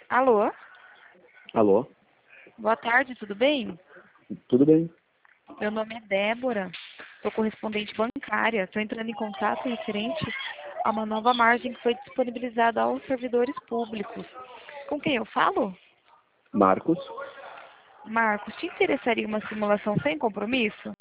Alô? Alô? Boa tarde, tudo bem? Tudo bem? Meu nome é Débora, sou correspondente bancária. Estou entrando em contato referente a uma nova margem que foi disponibilizada aos servidores públicos. Com quem eu falo? Marcos? Marcos, te interessaria uma simulação sem compromisso?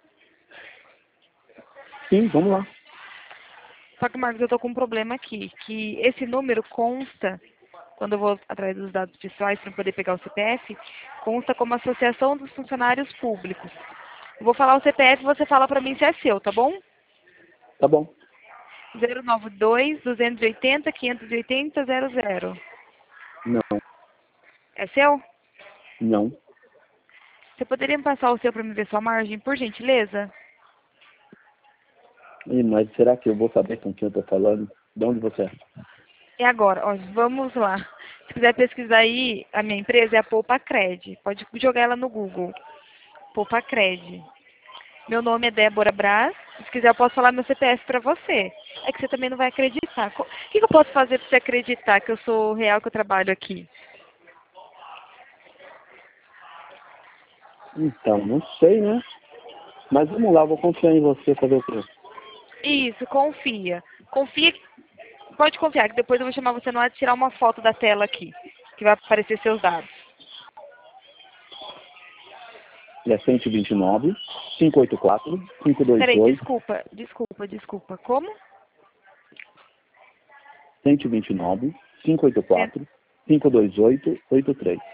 Sim, vamos lá. Só que, Marcos, eu estou com um problema aqui, que esse número consta, quando eu vou atrás dos dados pessoais para poder pegar o CPF, consta como Associação dos Funcionários Públicos. Eu vou falar o CPF e você fala para mim se é seu, tá bom? Tá bom. 092-280-580-00. Não, É seu? não. Você poderia me passar o seu para me ver sua margem, por gentileza? Mas será que eu vou saber com quem eu tô falando? De onde você é? E agora, ó, vamos lá. Se quiser pesquisar aí, a minha empresa é a Poupa Cred. Pode jogar ela no Google. Poupa Cred. Meu nome é Débora Braz. Se quiser, eu posso falar meu CPF para você. É que você também não vai acreditar. O que eu posso fazer para você acreditar que eu sou real, que eu trabalho aqui? Então, não sei, né? Mas vamos lá, vou confiar em você fazer o quê? Isso, confia. Confia, pode confiar, que depois eu vou chamar você no ar de tirar uma foto da tela aqui, que vai aparecer seus dados. É 129, 584, Peraí, 528, desculpa. Como? 129, 584, 528, 83.